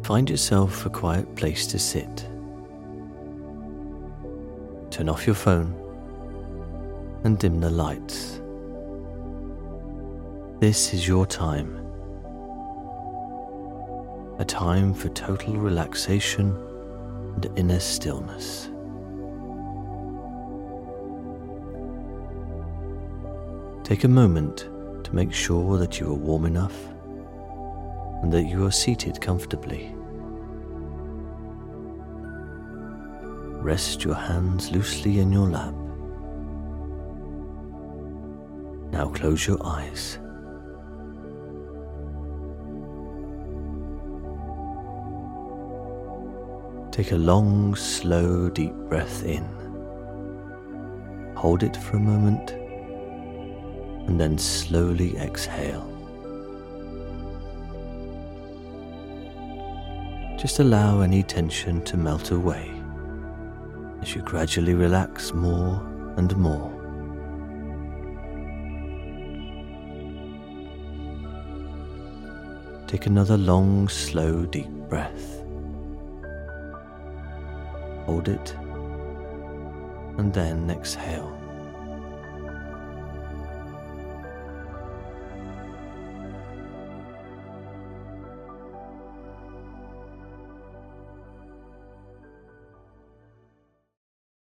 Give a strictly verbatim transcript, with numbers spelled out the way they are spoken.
Find yourself a quiet place to sit. Turn off your phone and dim the lights. This is your time. A time for total relaxation and inner stillness. Take a moment to make sure that you are warm enough and that you are seated comfortably. Rest your hands loosely in your lap. Now close your eyes. Take a long, slow, deep breath in. Hold it for a moment and then slowly exhale. Just allow any tension to melt away as you gradually relax more and more. Take another long, slow, deep breath. Hold it and then exhale.